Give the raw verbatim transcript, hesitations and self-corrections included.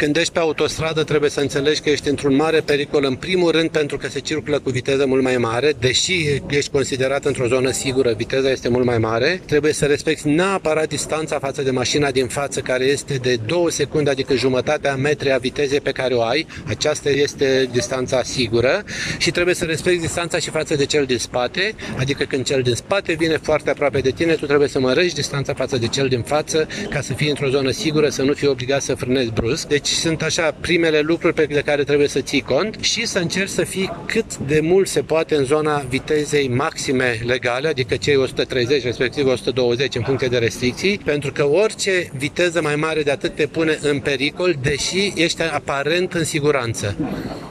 Când ești pe autostradă trebuie să înțelegi că ești într-un mare pericol, în primul rând pentru că se circulă cu viteză mult mai mare, deși ești considerat într-o zonă sigură, viteza este mult mai mare. Trebuie să respecti neapărat distanța față de mașina din față, care este de două secunde, adică jumătatea metri a vitezei pe care o ai. Aceasta este distanța sigură și trebuie să respecti distanța și față de cel din spate, adică când cel din spate vine foarte aproape de tine, tu trebuie să mărești distanța față de cel din față ca să fii într-o zonă sigură, să nu fii obligat să frânezi brusc. Deci sunt așa primele lucruri pe care trebuie să ții cont și să încerci să fii cât de mult se poate în zona vitezei maxime legale, adică cei o sută treizeci, respectiv o sută douăzeci în funcție de restricții, pentru că orice viteză mai mare de atât te pune în pericol, deși ești aparent în siguranță.